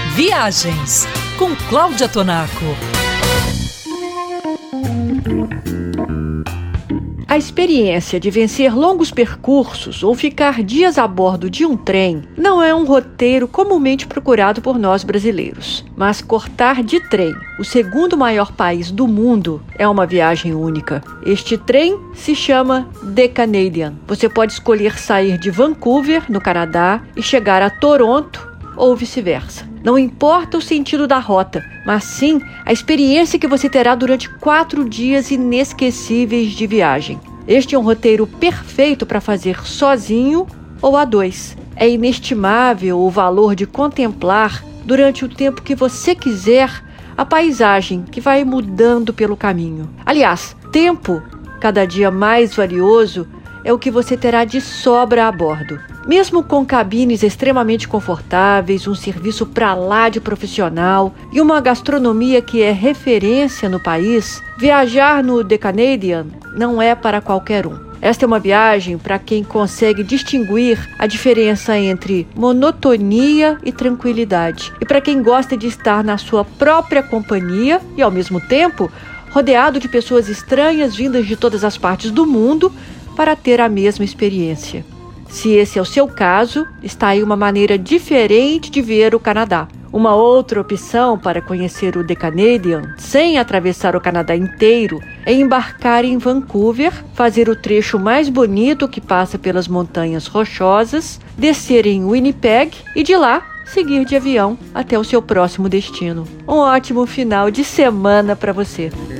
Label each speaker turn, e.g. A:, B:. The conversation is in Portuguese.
A: Viagens com Cláudia Tonaco.
B: A experiência de vencer longos percursos ou ficar dias a bordo de um trem não é um roteiro comumente procurado por nós brasileiros. Mas cortar de trem, o segundo maior país do mundo, é uma viagem única. Este trem se chama The Canadian. Você pode escolher sair de Vancouver, no Canadá, e chegar a Toronto ou vice-versa. Não importa o sentido da rota, mas sim a experiência que você terá durante 4 dias inesquecíveis de viagem. Este é um roteiro perfeito para fazer sozinho ou a 2. É inestimável o valor de contemplar, durante o tempo que você quiser, a paisagem que vai mudando pelo caminho. Aliás, tempo, cada dia mais valioso, é o que você terá de sobra a bordo. Mesmo com cabines extremamente confortáveis, um serviço pra lá de profissional e uma gastronomia que é referência no país, viajar no The Canadian não é para qualquer um. Esta é uma viagem para quem consegue distinguir a diferença entre monotonia e tranquilidade. E para quem gosta de estar na sua própria companhia e, ao mesmo tempo, rodeado de pessoas estranhas vindas de todas as partes do mundo para ter a mesma experiência. Se esse é o seu caso, está aí uma maneira diferente de ver o Canadá. Uma outra opção para conhecer o The Canadian, sem atravessar o Canadá inteiro, é embarcar em Vancouver, fazer o trecho mais bonito que passa pelas montanhas rochosas, descer em Winnipeg e de lá seguir de avião até o seu próximo destino. Um ótimo final de semana para você!